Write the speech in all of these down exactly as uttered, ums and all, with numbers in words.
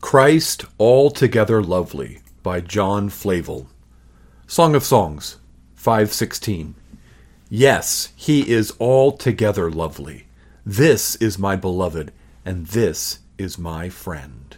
Christ Altogether Lovely by John Flavel. Song of Songs, five sixteen. Yes, he is altogether lovely. This is my beloved, and this is my friend.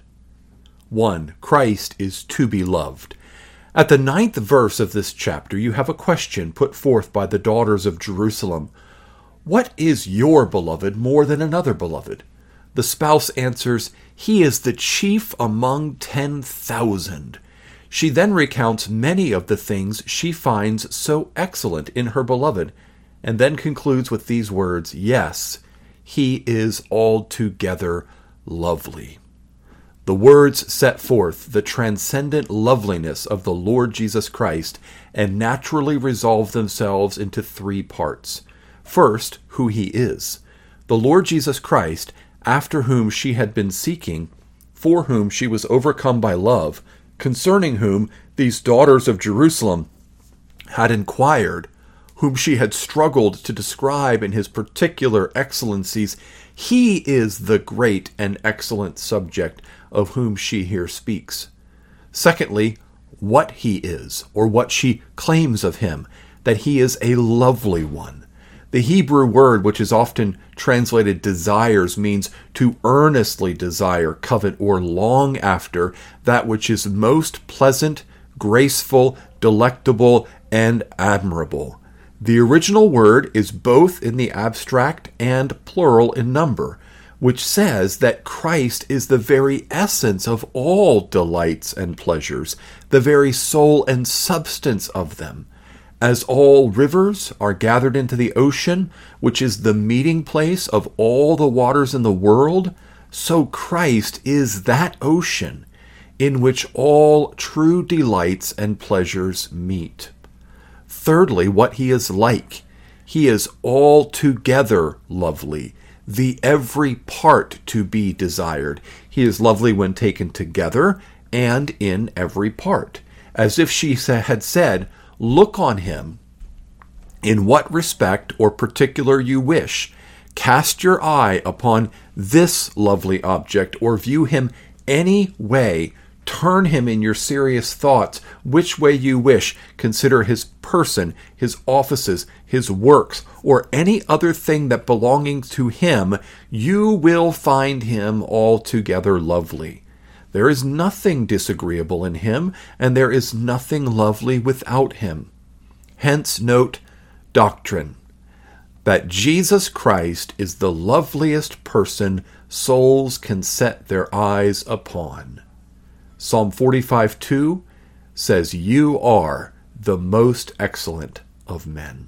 one. Christ is to be loved. At the ninth verse of this chapter, you have a question put forth by the daughters of Jerusalem. What is your beloved more than another beloved? The spouse answers, he is the chief among ten thousand. She then recounts many of the things she finds so excellent in her beloved, and then concludes with these words, yes, he is altogether lovely. The words set forth the transcendent loveliness of the Lord Jesus Christ and naturally resolve themselves into three parts. First, who he is. The Lord Jesus Christ, after whom she had been seeking, for whom she was overcome by love, concerning whom these daughters of Jerusalem had inquired, whom she had struggled to describe in his particular excellencies, he is the great and excellent subject of whom she here speaks. Secondly, what he is, or what she claims of him, that he is a lovely one. The Hebrew word, which is often translated desires, means to earnestly desire, covet, or long after that which is most pleasant, graceful, delectable, and admirable. The original word is both in the abstract and plural in number, which says that Christ is the very essence of all delights and pleasures, the very soul and substance of them. As all rivers are gathered into the ocean, which is the meeting place of all the waters in the world, so Christ is that ocean in which all true delights and pleasures meet. Thirdly, what he is like. He is altogether lovely, the every part to be desired. He is lovely when taken together and in every part. As if she had said, look on him in what respect or particular you wish. Cast your eye upon this lovely object, or view him any way. Turn him in your serious thoughts which way you wish. Consider his person, his offices, his works, or any other thing that belonging to him, you will find him altogether lovely. There is nothing disagreeable in him, and there is nothing lovely without him. Hence note doctrine, that Jesus Christ is the loveliest person souls can set their eyes upon. Psalm forty-five two says, you are the most excellent of men.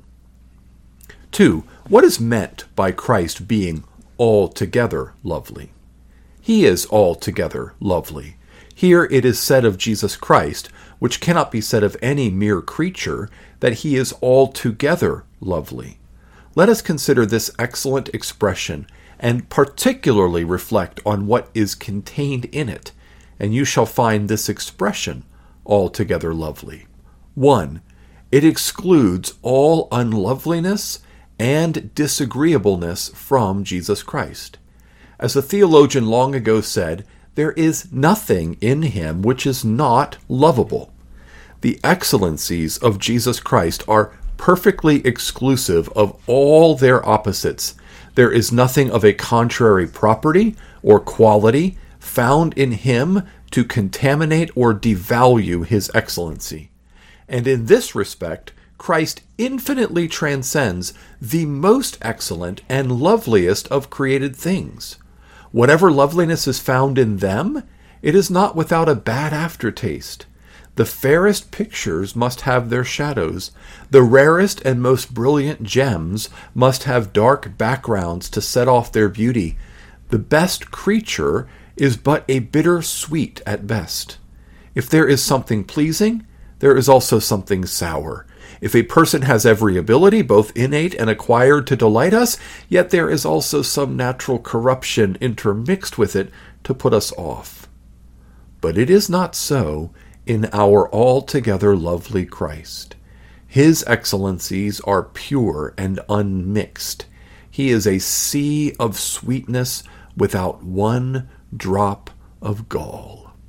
Two, what is meant by Christ being altogether lovely? He is altogether lovely. Here it is said of Jesus Christ, which cannot be said of any mere creature, that he is altogether lovely. Let us consider this excellent expression, and particularly reflect on what is contained in it, and you shall find this expression altogether lovely. One, it excludes all unloveliness and disagreeableness from Jesus Christ. As a theologian long ago said, there is nothing in him which is not lovable. The excellencies of Jesus Christ are perfectly exclusive of all their opposites. There is nothing of a contrary property or quality found in him to contaminate or devalue his excellency. And in this respect, Christ infinitely transcends the most excellent and loveliest of created things. Whatever loveliness is found in them, it is not without a bad aftertaste. The fairest pictures must have their shadows. The rarest and most brilliant gems must have dark backgrounds to set off their beauty. The best creature is but a bitter sweet at best. If there is something pleasing, there is also something sour. If a person has every ability, both innate and acquired, to delight us, yet there is also some natural corruption intermixed with it to put us off. But it is not so in our altogether lovely Christ. His excellencies are pure and unmixed. He is a sea of sweetness without one drop of gall.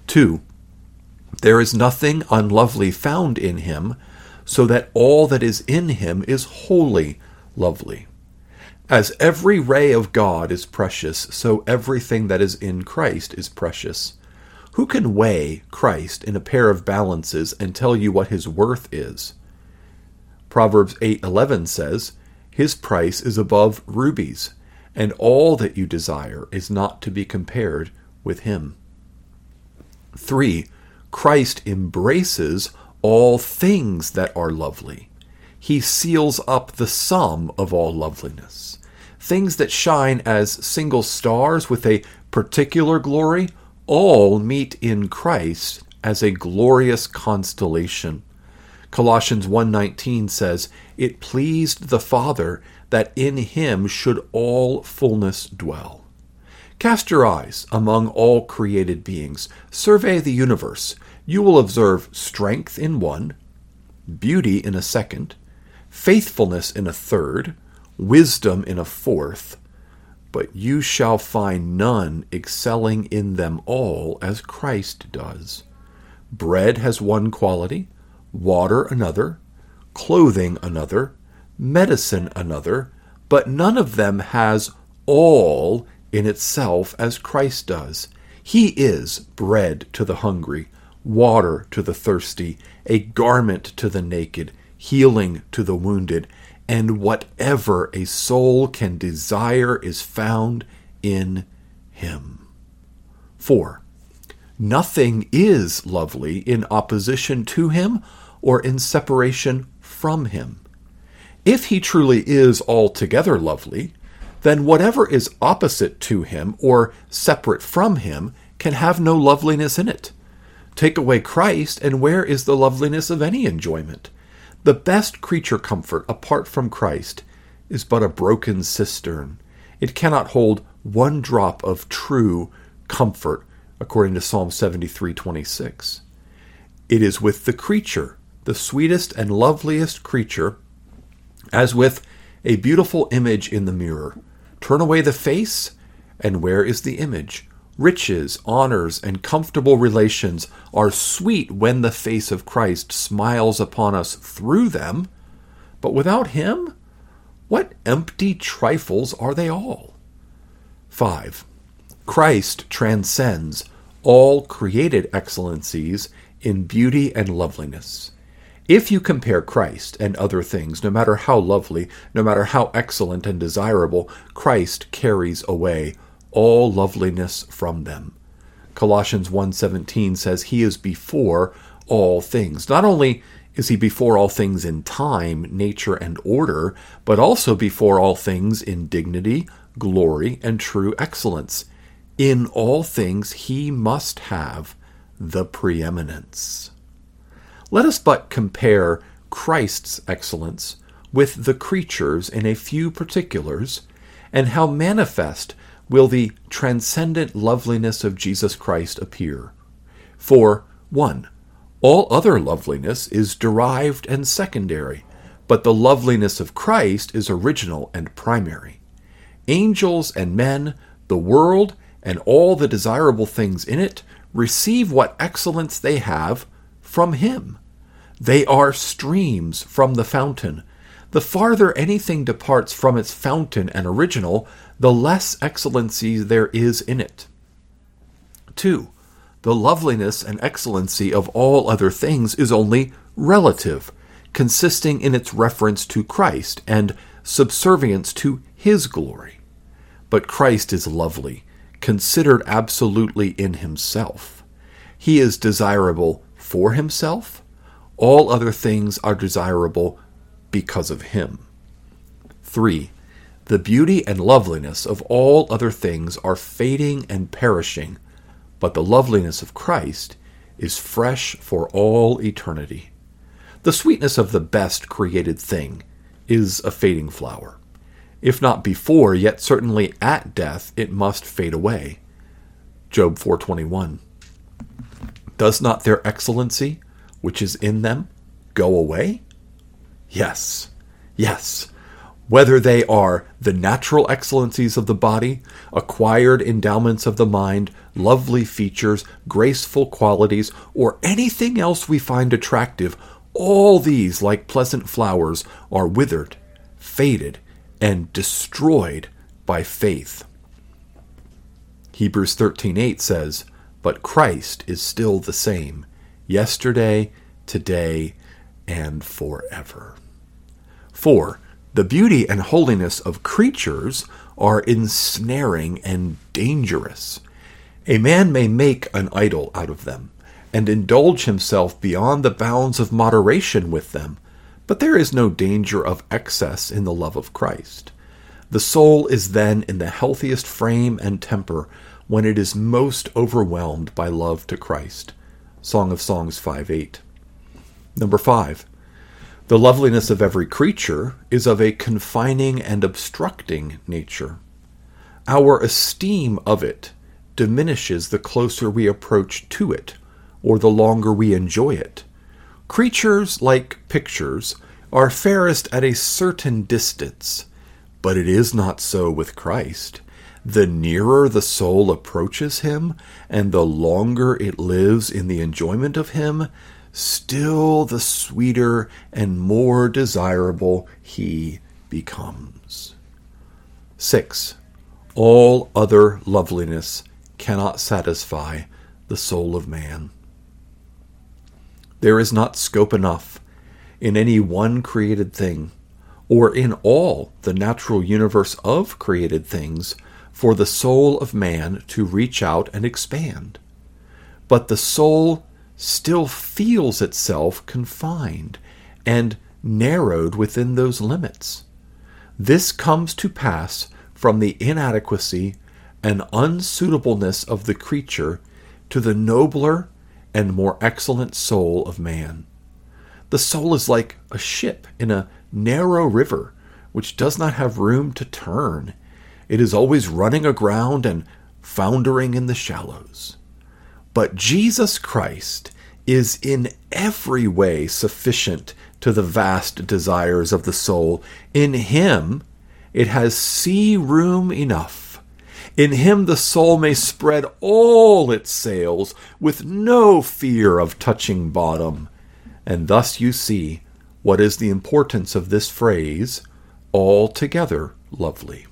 Two, there is nothing unlovely found in him, so that all that is in him is wholly lovely. As every ray of God is precious, so everything that is in Christ is precious. Who can weigh Christ in a pair of balances and tell you what his worth is? Proverbs eight eleven says, "His price is above rubies, and all that you desire is not to be compared with him." Three, Christ embraces all things that are lovely. He seals up the sum of all loveliness. Things that shine as single stars with a particular glory all meet in Christ as a glorious constellation. Colossians one nineteen says, "It pleased the Father that in him should all fullness dwell." Cast your eyes among all created beings. Survey the universe. You will observe strength in one, beauty in a second, faithfulness in a third, wisdom in a fourth, but you shall find none excelling in them all as Christ does. Bread has one quality, water another, clothing another, medicine another, but none of them has all in itself as Christ does. He is bread to the hungry, water to the thirsty, a garment to the naked, healing to the wounded, and whatever a soul can desire is found in him. Four, nothing is lovely in opposition to him or in separation from him. If he truly is altogether lovely, then whatever is opposite to him or separate from him can have no loveliness in it. Take away Christ, and where is the loveliness of any enjoyment? The best creature comfort apart from Christ is but a broken cistern. It cannot hold one drop of true comfort, according to Psalm seventy-three twenty-six. It is with the creature, the sweetest and loveliest creature, as with a beautiful image in the mirror. Turn away the face, and where is the image? Riches, honors, and comfortable relations are sweet when the face of Christ smiles upon us through them, but without him, what empty trifles are they all? Five, Christ transcends all created excellencies in beauty and loveliness. If you compare Christ and other things, no matter how lovely, no matter how excellent and desirable, Christ carries away all loveliness from them. Colossians one seventeen says he is before all things. Not only is he before all things in time, nature, and order, but also before all things in dignity, glory, and true excellence. In all things he must have the preeminence. Let us but compare Christ's excellence with the creature's in a few particulars, and how manifest will the transcendent loveliness of Jesus Christ appear. For, one, all other loveliness is derived and secondary, but the loveliness of Christ is original and primary. Angels and men, the world, and all the desirable things in it receive what excellence they have from him. They are streams from the fountain. The farther anything departs from its fountain and original, the less excellency there is in it. Two, the loveliness and excellency of all other things is only relative, consisting in its reference to Christ and subservience to his glory. But Christ is lovely, considered absolutely in himself. He is desirable for himself. All other things are desirable because of him. Three, the beauty and loveliness of all other things are fading and perishing, but the loveliness of Christ is fresh for all eternity. The sweetness of the best created thing is a fading flower. If not before, yet certainly at death, it must fade away. Job four twenty-one. Does not their excellency, which is in them, go away? Yes, yes. whether they are the natural excellencies of the body, acquired endowments of the mind, lovely features, graceful qualities, or anything else we find attractive, all these, like pleasant flowers, are withered, faded, and destroyed by faith. Hebrews thirteen eight says, "But Christ is still the same, yesterday, today, and forever." Four, the beauty and holiness of creatures are ensnaring and dangerous. A man may make an idol out of them, and indulge himself beyond the bounds of moderation with them, but there is no danger of excess in the love of Christ. The soul is then in the healthiest frame and temper when it is most overwhelmed by love to Christ. Song of Songs five eight. Number five, the loveliness of every creature is of a confining and obstructing nature. Our esteem of it diminishes the closer we approach to it, or the longer we enjoy it. Creatures, like pictures, are fairest at a certain distance, but it is not so with Christ. The nearer the soul approaches him, and the longer it lives in the enjoyment of him, still the sweeter and more desirable he becomes. Six, all other loveliness cannot satisfy the soul of man. There is not scope enough in any one created thing, or in all the natural universe of created things, for the soul of man to reach out and expand. But the soul still feels itself confined and narrowed within those limits. This comes to pass from the inadequacy and unsuitableness of the creature to the nobler and more excellent soul of man. The soul is like a ship in a narrow river, which does not have room to turn. It is always running aground and foundering in the shallows. But Jesus Christ is in every way sufficient to the vast desires of the soul. In him it has sea room enough. In him the soul may spread all its sails with no fear of touching bottom. And thus you see what is the importance of this phrase, altogether lovely.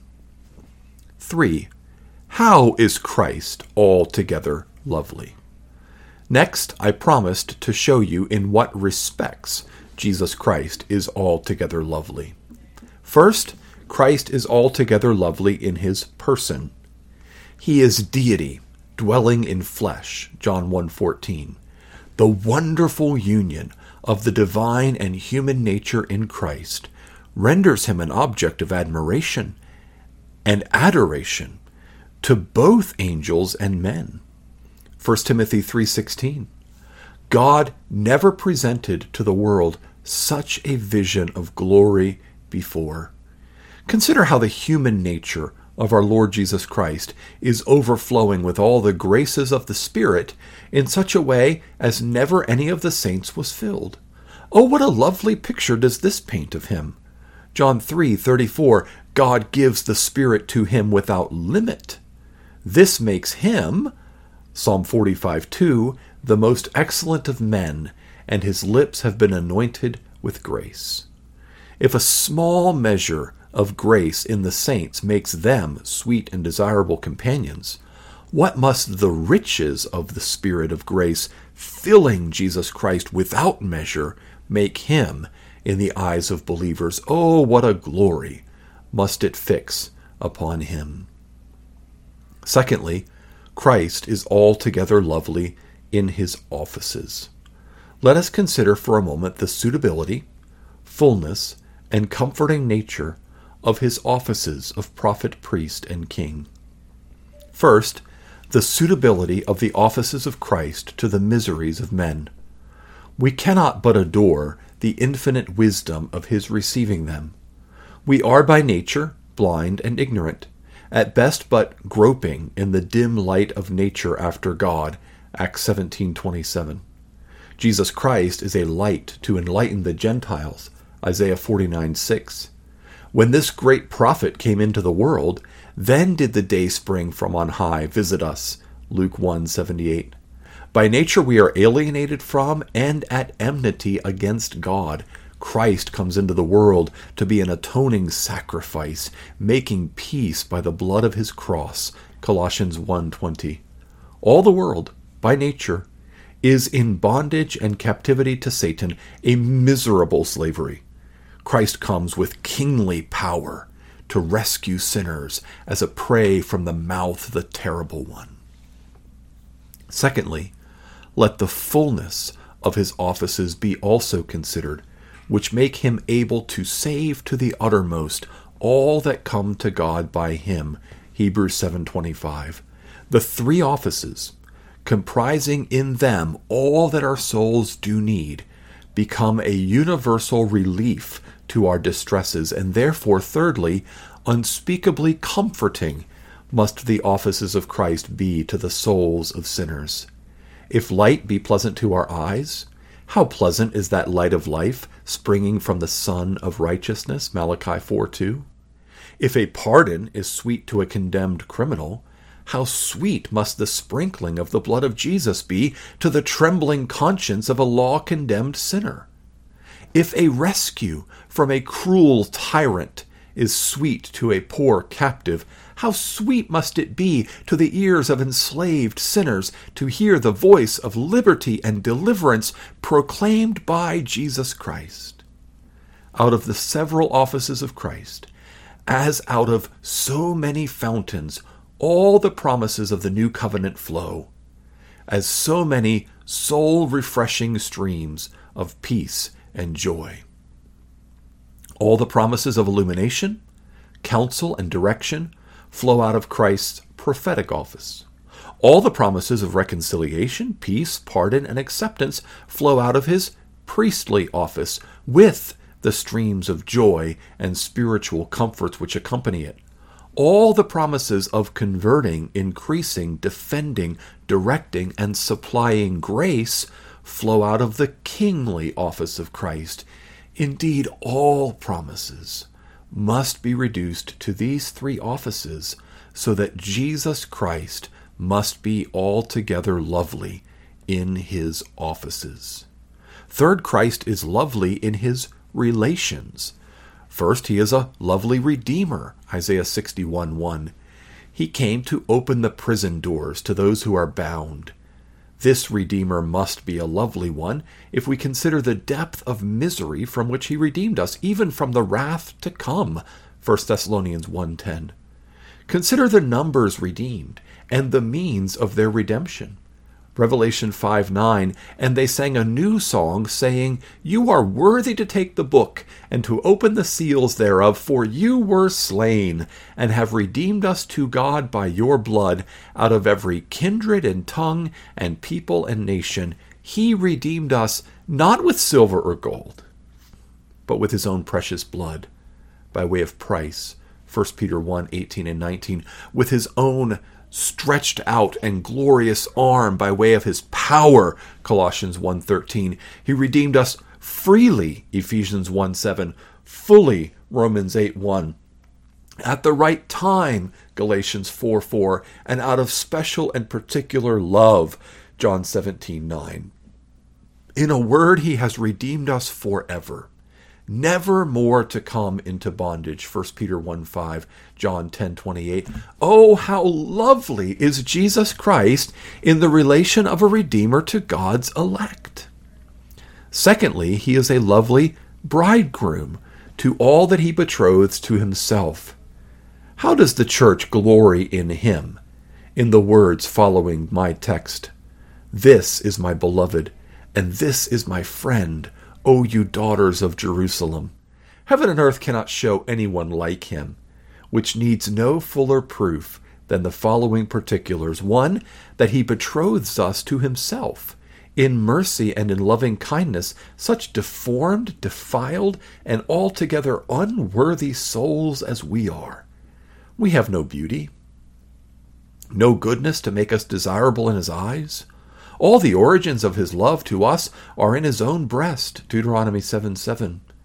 Three, how is Christ altogether lovely? Next, I promised to show you in what respects Jesus Christ is altogether lovely. First, Christ is altogether lovely in his person. He is deity, dwelling in flesh, John one fourteen. The wonderful union of the divine and human nature in Christ renders him an object of admiration and adoration to both angels and men. First Timothy three sixteen. God never presented to the world such a vision of glory before. Consider how the human nature of our Lord Jesus Christ is overflowing with all the graces of the Spirit in such a way as never any of the saints was filled. Oh, what a lovely picture does this paint of him. John three thirty-four, God gives the Spirit to him without limit. This makes him, Psalm forty-five two, the most excellent of men, and his lips have been anointed with grace. If a small measure of grace in the saints makes them sweet and desirable companions, what must the riches of the Spirit of grace filling Jesus Christ without measure make him in the eyes of believers? Oh, what a glory must it fix upon him. Secondly, Christ is altogether lovely in his offices. Let us consider for a moment the suitability, fullness, and comforting nature of his offices of prophet, priest, and king. First, the suitability of the offices of Christ to the miseries of men. We cannot but adore the infinite wisdom of his receiving them. We are by nature blind and ignorant, at best but groping in the dim light of nature after God, Acts seventeen twenty-seven. Jesus Christ is a light to enlighten the Gentiles, Isaiah forty-nine six. When this great prophet came into the world, then did the day spring from on high visit us. Luke one seventy-eight. By nature we are alienated from and at enmity against God. Christ comes into the world to be an atoning sacrifice, making peace by the blood of his cross. Colossians one twenty. All the world, by nature, is in bondage and captivity to Satan, a miserable slavery. Christ comes with kingly power to rescue sinners as a prey from the mouth of the terrible one. Secondly, let the fullness of his offices be also considered, which make him able to save to the uttermost all that come to God by him. Hebrews seven twenty-five. The three offices, comprising in them all that our souls do need, become a universal relief to our distresses, and therefore, thirdly, unspeakably comforting must the offices of Christ be to the souls of sinners. If light be pleasant to our eyes, how pleasant is that light of life springing from the Sun of righteousness, Malachi four two? If a pardon is sweet to a condemned criminal, how sweet must the sprinkling of the blood of Jesus be to the trembling conscience of a law-condemned sinner? If a rescue from a cruel tyrant is sweet to a poor captive, how sweet must it be to the ears of enslaved sinners to hear the voice of liberty and deliverance proclaimed by Jesus Christ. Out of the several offices of Christ, as out of so many fountains, all the promises of the new covenant flow, as so many soul-refreshing streams of peace and joy. All the promises of illumination, counsel, and direction flow out of Christ's prophetic office. All the promises of reconciliation, peace, pardon, and acceptance flow out of his priestly office, with the streams of joy and spiritual comforts which accompany it. All the promises of converting, increasing, defending, directing, and supplying grace flow out of the kingly office of Christ. Indeed, all promises must be reduced to these three offices, so that Jesus Christ must be altogether lovely in his offices. Third, Christ is lovely in his relations. First, he is a lovely Redeemer, Isaiah sixty-one one. He came to open the prison doors to those who are bound. This Redeemer must be a lovely one if we consider the depth of misery from which he redeemed us, even from the wrath to come, First Thessalonians one ten. Consider the numbers redeemed and the means of their redemption. Revelation five nine, and they sang a new song, saying, "You are worthy to take the book and to open the seals thereof, for you were slain, and have redeemed us to God by your blood out of every kindred and tongue and people and nation. He redeemed us not with silver or gold, but with his own precious blood, by way of price." First Peter one eighteen and nineteen, with his own stretched out and glorious arm, by way of his power, Colossians one thirteen. He redeemed us freely, Ephesians one seven, fully, Romans eight one. At the right time, Galatians four four, and out of special and particular love, John seventeen nine. In a word, he has redeemed us forever, never more to come into bondage, First Peter one five, John ten twenty-eight. Oh, how lovely is Jesus Christ in the relation of a Redeemer to God's elect. Secondly, he is a lovely bridegroom to all that he betroths to himself. How does the church glory in him? In the words following my text, "This is my beloved, and this is my friend, O you daughters of Jerusalem." Heaven and earth cannot show anyone like him, which needs no fuller proof than the following particulars. One, that he betroths us to himself, in mercy and in loving kindness, such deformed, defiled, and altogether unworthy souls as we are. We have no beauty, no goodness to make us desirable in his eyes. All the origins of his love to us are in his own breast, Deuteronomy seven seven.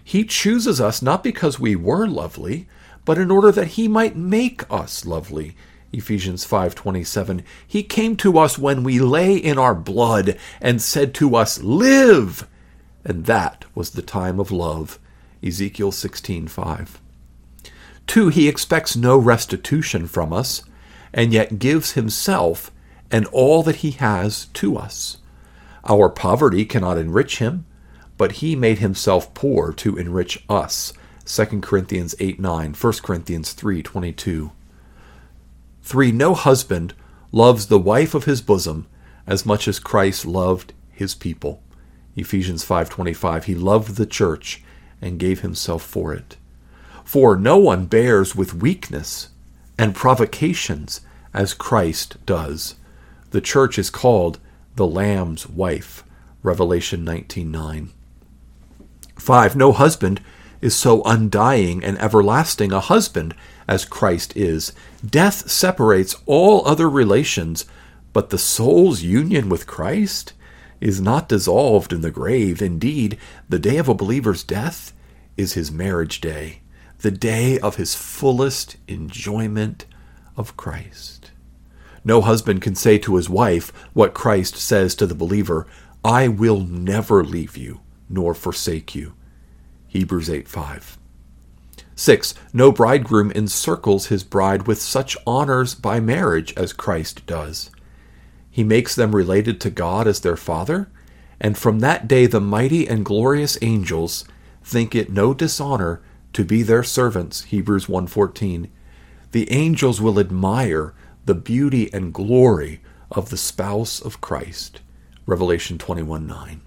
He chooses us not because we were lovely, but in order that he might make us lovely. Ephesians five twenty-seven. He came to us when we lay in our blood and said to us, "Live!" And that was the time of love. Ezekiel sixteen five. Two, he expects no restitution from us, and yet gives himself and all that he has to us. Our poverty cannot enrich him, but he made himself poor to enrich us. Second Corinthians eight nine, First Corinthians three twenty-two. Three, no husband loves the wife of his bosom as much as Christ loved his people. Ephesians five twenty-five. He loved the church and gave himself for it. Four, no one bears with weakness and provocations as Christ does. The church is called the Lamb's wife. Revelation nineteen nine. Five, no husband is so undying and everlasting a husband as Christ is. Death separates all other relations, but the soul's union with Christ is not dissolved in the grave. Indeed, the day of a believer's death is his marriage day, the day of his fullest enjoyment of Christ. No husband can say to his wife what Christ says to the believer, "I will never leave you nor forsake you." Hebrews eight five. Six, no bridegroom encircles his bride with such honors by marriage as Christ does. He makes them related to God as their Father, and from that day the mighty and glorious angels think it no dishonor to be their servants. Hebrews one fourteen. The angels will admire the beauty and glory of the spouse of Christ. Revelation twenty-one nine.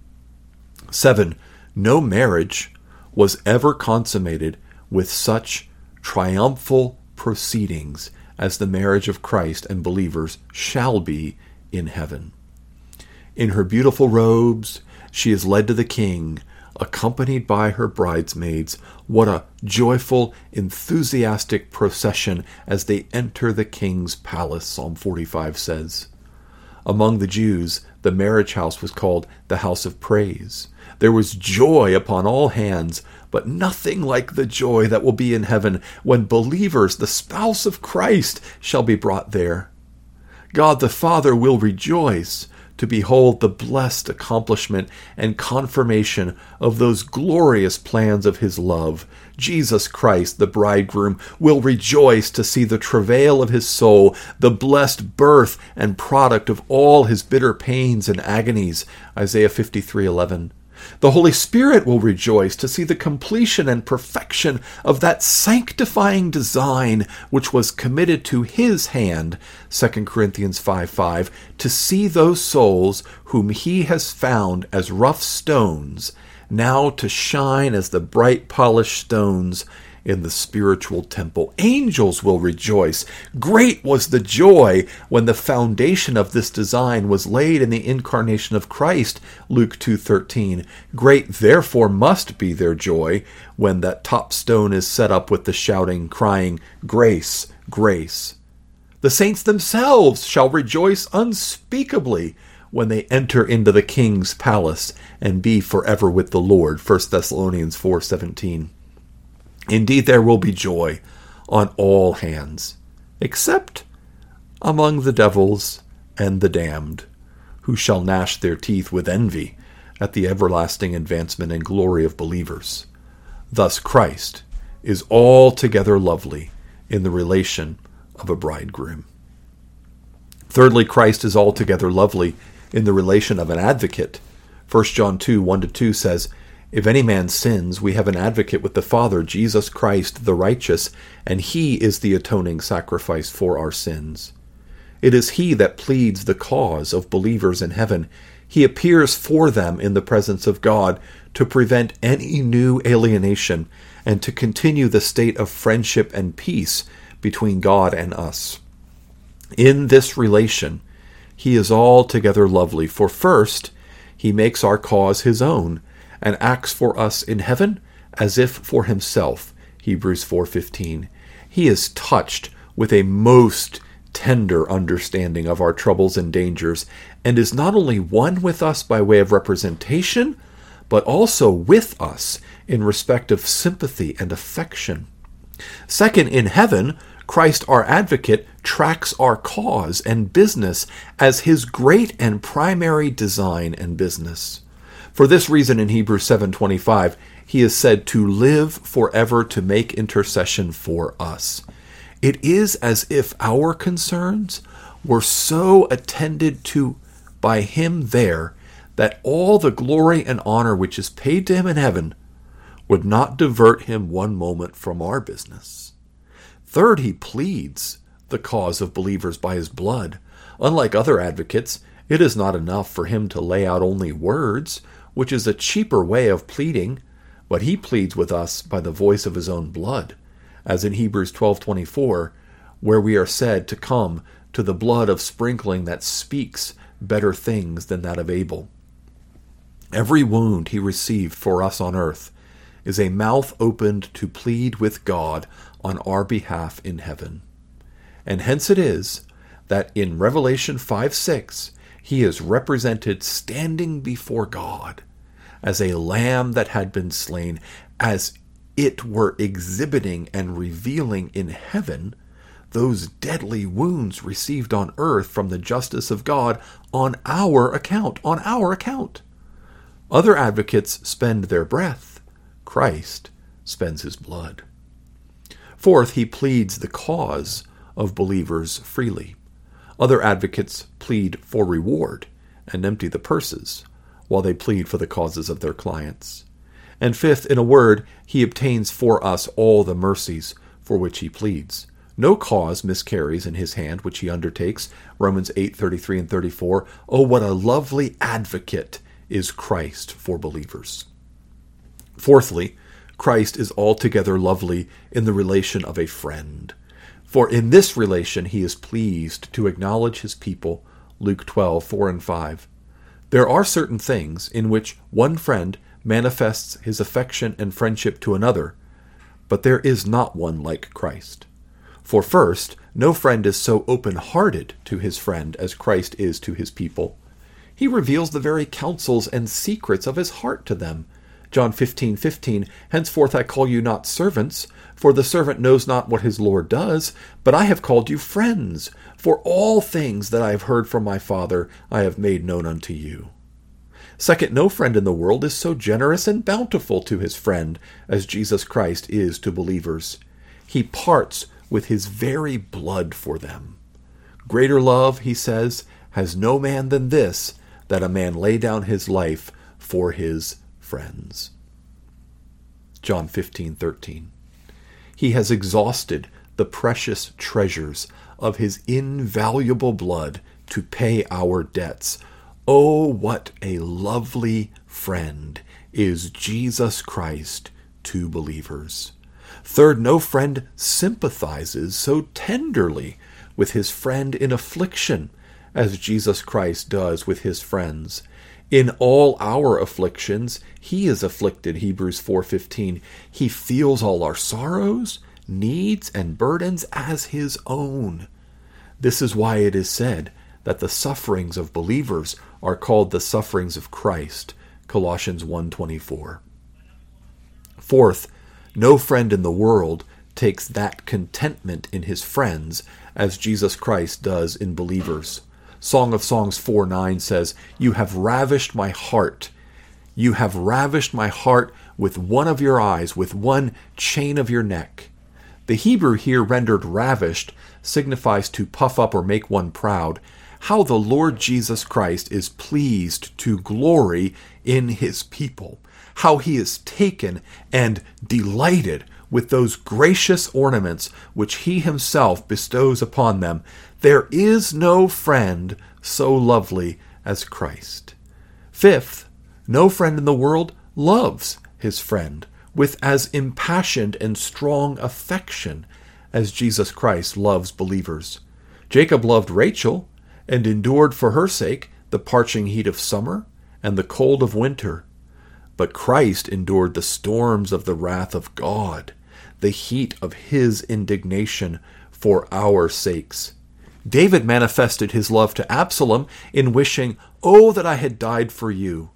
Seven, no marriage was ever consummated with such triumphal proceedings as the marriage of Christ and believers shall be in heaven. In her beautiful robes, she is led to the king, accompanied by her bridesmaids. What a joyful, enthusiastic procession as they enter the king's palace, Psalm forty-five says. Among the Jews, the marriage house was called the house of praise. There was joy upon all hands, but nothing like the joy that will be in heaven when believers, the spouse of Christ, shall be brought there. God the Father will rejoice to behold the blessed accomplishment and confirmation of those glorious plans of his love. Jesus Christ, the bridegroom, will rejoice to see the travail of his soul, the blessed birth and product of all his bitter pains and agonies. Isaiah fifty-three eleven. The Holy Spirit will rejoice to see the completion and perfection of that sanctifying design which was committed to his hand, Second Corinthians five five, to see those souls whom he has found as rough stones, now to shine as the bright polished stones in the spiritual temple. Angels will rejoice. Great was the joy when the foundation of this design was laid in the incarnation of Christ, Luke two thirteen. Great therefore must be their joy when that top stone is set up with the shouting, crying, "Grace, grace." The saints themselves shall rejoice unspeakably when they enter into the king's palace and be forever with the Lord, First Thessalonians four seventeen. Indeed, there will be joy on all hands, except among the devils and the damned, who shall gnash their teeth with envy at the everlasting advancement and glory of believers. Thus Christ is altogether lovely in the relation of a bridegroom. Thirdly, Christ is altogether lovely in the relation of an advocate. First John two one to two says, "If any man sins, we have an advocate with the Father, Jesus Christ the righteous, and he is the atoning sacrifice for our sins. It is he that pleads the cause of believers in heaven. He appears for them in the presence of God to prevent any new alienation and to continue the state of friendship and peace between God and us. In this relation, he is altogether lovely, for first, he makes our cause his own, and acts for us in heaven as if for himself, Hebrews four fifteen. He is touched with a most tender understanding of our troubles and dangers, and is not only one with us by way of representation, but also with us in respect of sympathy and affection. Second, in heaven, Christ our advocate tracks our cause and business as his great and primary design and business. For this reason in Hebrews seven twenty-five, he is said to live forever to make intercession for us. It is as if our concerns were so attended to by him there that all the glory and honor which is paid to him in heaven would not divert him one moment from our business. Third, he pleads the cause of believers by his blood. Unlike other advocates, it is not enough for him to lay out only words, which is a cheaper way of pleading, but he pleads with us by the voice of his own blood, as in Hebrews twelve twenty-four, where we are said to come to the blood of sprinkling that speaks better things than that of Abel. Every wound he received for us on earth is a mouth opened to plead with God on our behalf in heaven. And hence it is that in Revelation five six, he is represented standing before God as a lamb that had been slain, as it were exhibiting and revealing in heaven those deadly wounds received on earth from the justice of God on our account, on our account. Other advocates spend their breath. Christ spends his blood. Fourth, he pleads the cause of believers freely. Other advocates plead for reward and empty the purses, while they plead for the causes of their clients. And fifth, in a word, he obtains for us all the mercies for which he pleads. No cause miscarries in his hand which he undertakes. Romans eight thirty-three and thirty-four. Oh, what a lovely advocate is Christ for believers. Fourthly, Christ is altogether lovely in the relation of a friend. For in this relation he is pleased to acknowledge his people, Luke twelve four and five. There are certain things in which one friend manifests his affection and friendship to another, but there is not one like Christ. For first, no friend is so open-hearted to his friend as Christ is to his people. He reveals the very counsels and secrets of his heart to them. John fifteen fifteen, henceforth I call you not servants, for the servant knows not what his Lord does, but I have called you friends, for all things that I have heard from my Father I have made known unto you. Second, no friend in the world is so generous and bountiful to his friend as Jesus Christ is to believers. He parts with his very blood for them. Greater love, he says, has no man than this, that a man lay down his life for his friends. John fifteen thirteen. He has exhausted the precious treasures of his invaluable blood to pay our debts. Oh, what a lovely friend is Jesus Christ to believers. Third, no friend sympathizes so tenderly with his friend in affliction as Jesus Christ does with his friends. In all our afflictions, he is afflicted, Hebrews four fifteen. He feels all our sorrows, needs, and burdens as his own. This is why it is said that the sufferings of believers are called the sufferings of Christ, Colossians one twenty-four. Fourth, no friend in the world takes that contentment in his friends as Jesus Christ does in believers. Song of Songs four nine says, You have ravished my heart. You have ravished my heart with one of your eyes, with one chain of your neck. The Hebrew here rendered ravished signifies to puff up or make one proud. How the Lord Jesus Christ is pleased to glory in his people. How he is taken and delighted with those gracious ornaments which he himself bestows upon them. There is no friend so lovely as Christ. Fifth, no friend in the world loves his friend with as impassioned and strong affection as Jesus Christ loves believers. Jacob loved Rachel and endured for her sake the parching heat of summer and the cold of winter. But Christ endured the storms of the wrath of God, the heat of his indignation for our sakes. David manifested his love to Absalom in wishing, Oh, that I had died for you.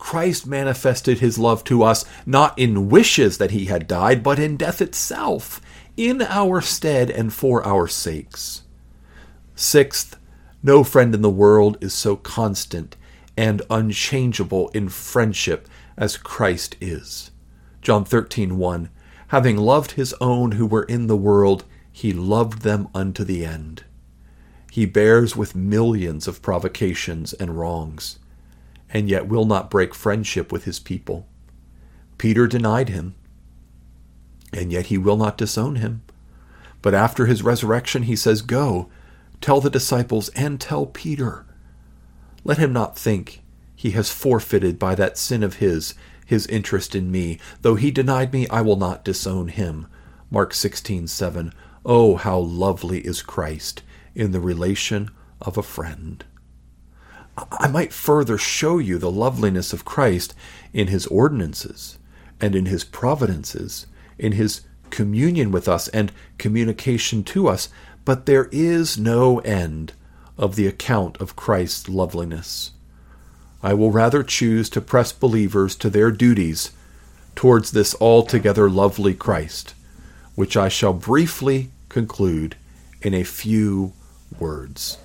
Christ manifested his love to us not in wishes that he had died, but in death itself, in our stead and for our sakes. Sixth, no friend in the world is so constant and unchangeable in friendship as Christ is. John thirteen one, having loved his own who were in the world, he loved them unto the end. He bears with millions of provocations and wrongs, and yet will not break friendship with his people. Peter denied him, and yet he will not disown him. But after his resurrection, he says, "Go, tell the disciples and tell Peter." Let him not think he has forfeited by that sin of his, his interest in me. Though he denied me, I will not disown him. Mark sixteen seven. Oh, how lovely is Christ in the relation of a friend. I might further show you the loveliness of Christ in his ordinances and in his providences, in his communion with us and communication to us, but there is no end of the account of Christ's loveliness. I will rather choose to press believers to their duties towards this altogether lovely Christ, which I shall briefly conclude in a few words.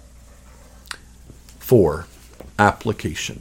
Four. Application.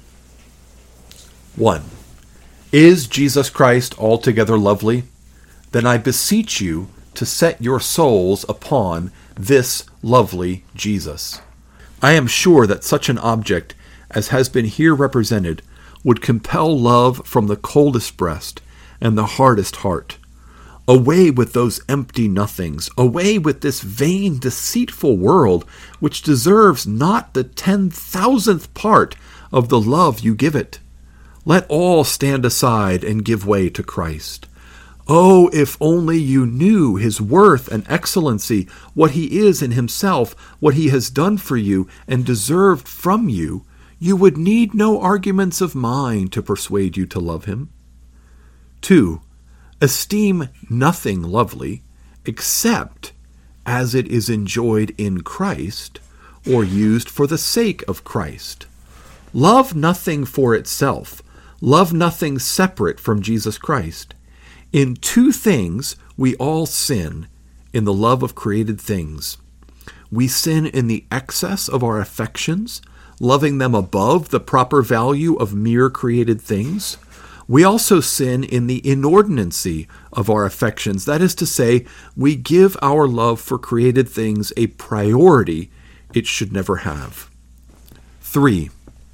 One. Is Jesus Christ altogether lovely? Then I beseech you to set your souls upon this lovely Jesus. I am sure that such an object as has been here represented would compel love from the coldest breast and the hardest heart. Away with those empty nothings, away with this vain, deceitful world, which deserves not the ten thousandth part of the love you give it. Let all stand aside and give way to Christ. Oh, if only you knew his worth and excellency, what he is in himself, what he has done for you and deserved from you, you would need no arguments of mine to persuade you to love him. Two. Esteem nothing lovely except as it is enjoyed in Christ or used for the sake of Christ. Love nothing for itself. Love nothing separate from Jesus Christ. In two things we all sin in the love of created things. We sin in the excess of our affections, loving them above the proper value of mere created things. We also sin in the inordinancy of our affections. That is to say, we give our love for created things a priority it should never have. Three.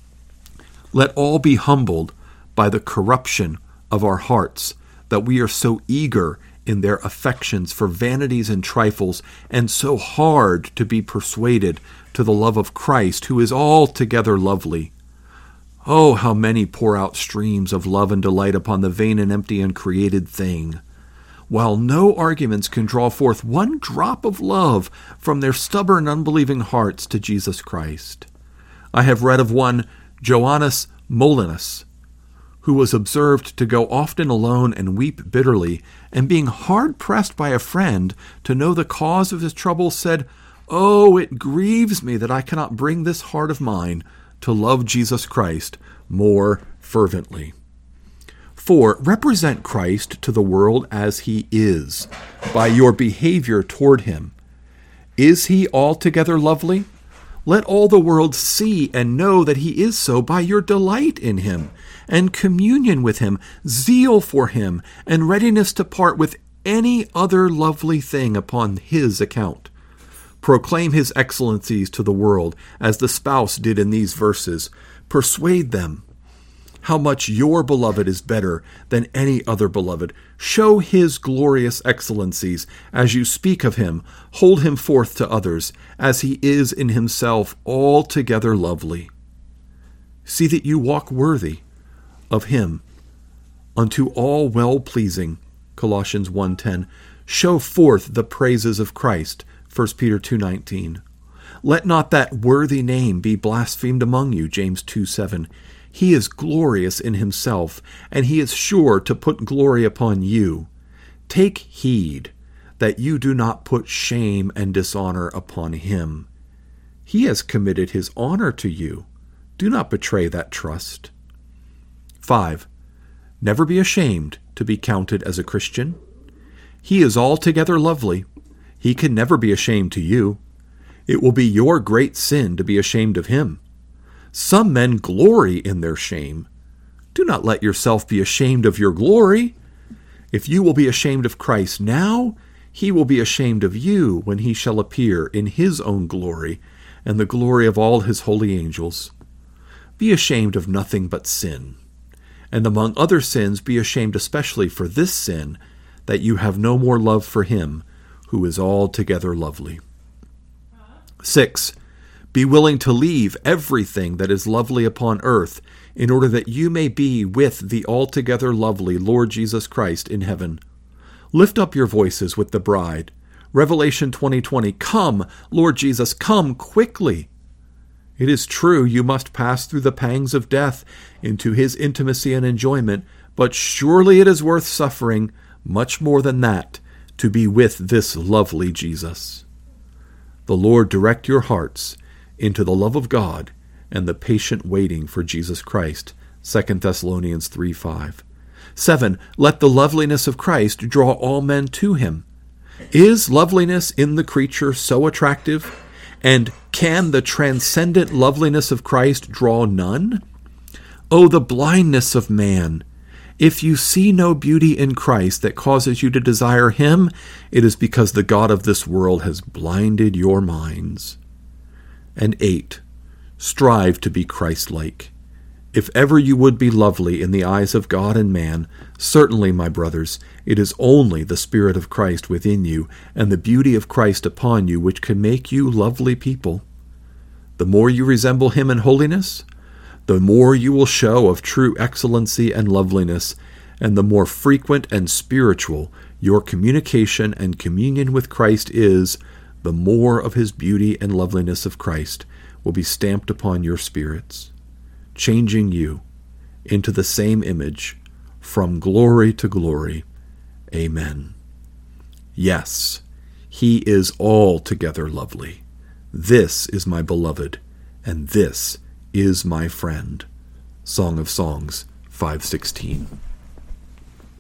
Let all be humbled by the corruption of our hearts, that we are so eager in their affections for vanities and trifles, and so hard to be persuaded to the love of Christ, who is altogether lovely. Oh, how many pour out streams of love and delight upon the vain and empty and created thing, while no arguments can draw forth one drop of love from their stubborn, unbelieving hearts to Jesus Christ. I have read of one, Joannes Molinus, who was observed to go often alone and weep bitterly, and being hard-pressed by a friend to know the cause of his trouble, said, "Oh, it grieves me that I cannot bring this heart of mine to love Jesus Christ more fervently." Four, represent Christ to the world as he is, by your behavior toward him. Is he altogether lovely? Let all the world see and know that he is so by your delight in him, and communion with him, zeal for him, and readiness to part with any other lovely thing upon his account. Proclaim his excellencies to the world, as the spouse did in these verses. Persuade them how much your beloved is better than any other beloved. Show his glorious excellencies as you speak of him. Hold him forth to others, as he is in himself altogether lovely. See that you walk worthy of him unto all well-pleasing. Colossians one ten. Show forth the praises of Christ. First Peter two nineteen. Let not that worthy name be blasphemed among you. James two seven. He is glorious in himself, and he is sure to put glory upon you. Take heed that you do not put shame and dishonor upon him. He has committed his honor to you. Do not betray that trust. five. Never be ashamed to be counted as a Christian. He is altogether lovely. He can never be ashamed to you. It will be your great sin to be ashamed of him. Some men glory in their shame. Do not let yourself be ashamed of your glory. If you will be ashamed of Christ now, he will be ashamed of you when he shall appear in his own glory and the glory of all his holy angels. Be ashamed of nothing but sin, and among other sins be ashamed especially for this sin, that you have no more love for him who is altogether lovely. six. Be willing to leave everything that is lovely upon earth in order that you may be with the altogether lovely Lord Jesus Christ in heaven. Lift up your voices with the bride. Revelation twenty twenty, come, Lord Jesus, come quickly. It is true you must pass through the pangs of death into his intimacy and enjoyment, but surely it is worth suffering much more than that to be with this lovely Jesus. The Lord direct your hearts into the love of God and the patient waiting for Jesus Christ. Second Thessalonians three five. seven. Let the loveliness of Christ draw all men to him. Is loveliness in the creature so attractive? And can the transcendent loveliness of Christ draw none? Oh, the blindness of man! If you see no beauty in Christ that causes you to desire him, it is because the God of this world has blinded your minds. And eight. Strive to be Christ-like. If ever you would be lovely in the eyes of God and man, certainly, my brothers, it is only the Spirit of Christ within you and the beauty of Christ upon you which can make you lovely people. The more you resemble him in holiness, the more you will show of true excellency and loveliness, and the more frequent and spiritual your communication and communion with Christ is, the more of his beauty and loveliness of Christ will be stamped upon your spirits, changing you into the same image from glory to glory. Amen. Yes, he is altogether lovely. This is my beloved, and this is my friend. Song of Songs five sixteen.